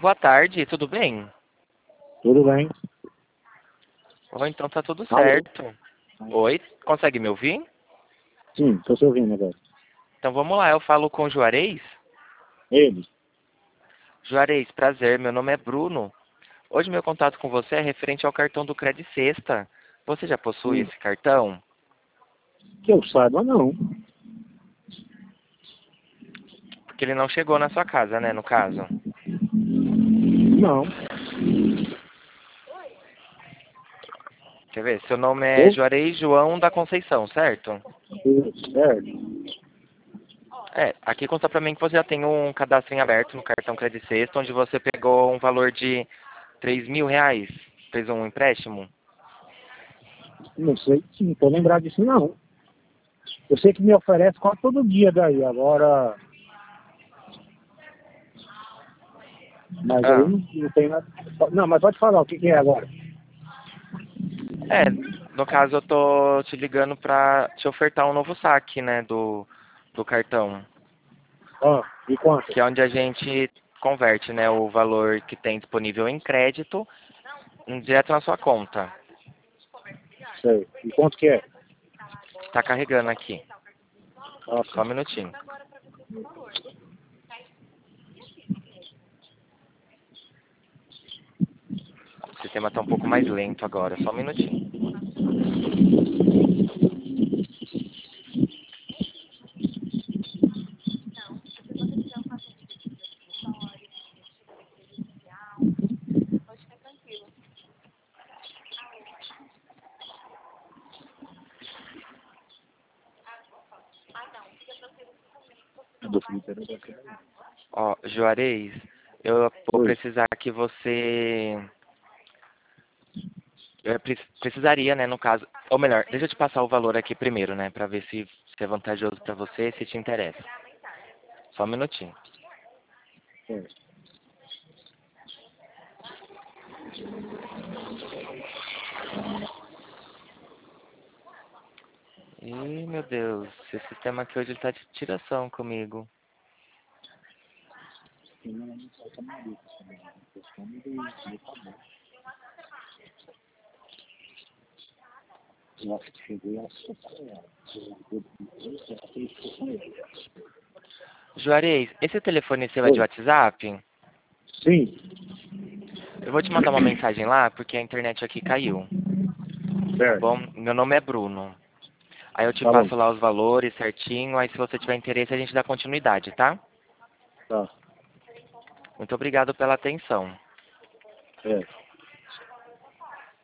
Boa tarde, tudo bem? Tudo bem? Ou então tá tudo Alô? certo. Oi, consegue me ouvir? Sim, estou te ouvindo agora. Então vamos lá, eu falo com o Juarez. Ele? Juarez, prazer, meu nome é Bruno. Hoje meu contato com você é referente ao cartão do Credit Sexta. Você já possui Sim. esse cartão? Que eu saiba, não. Porque ele não chegou na sua casa, né, no caso. Não. Quer ver? Seu nome é Ou? Juarez João da Conceição, certo? Certo. Aqui consta pra mim que você já tem um cadastro em aberto no cartão Credit Sexta, onde você pegou um valor de R$ 3.000, fez um empréstimo. Não sei, não estou lembrado disso, não. Eu sei que me oferece quase todo dia daí, agora... Mas aí Ah, não tem nada... Não, mas pode falar, o que é agora? é, no caso eu tô te ligando pra te ofertar um novo saque, né, do cartão, Ah, e quanto? que é onde a gente converte, né, o valor que tem disponível em crédito direto na sua conta. Sei. E quanto que é? Tá carregando aqui. Ah, Só tá. um minutinho. O sistema tá um pouco mais lento agora, só um minutinho. Ó, Juarez, eu vou Oi. precisar que você... precisaria, né, no caso... Ou melhor, deixa eu te passar o valor aqui primeiro, né, pra ver se é vantajoso pra você e se te interessa. Só um minutinho. É. Ih, meu Deus, esse sistema aqui hoje ele tá de tiração comigo. Eu acho que chegou a Juarez, esse telefone seu é de Oi. WhatsApp? Sim. Eu vou te mandar uma mensagem lá porque a internet aqui caiu, tá Certo. bom? Meu nome é Bruno. Aí eu te Tá bom. passo lá os valores certinho, aí se você tiver interesse a gente dá continuidade, tá? Tá. Muito obrigado pela atenção. É.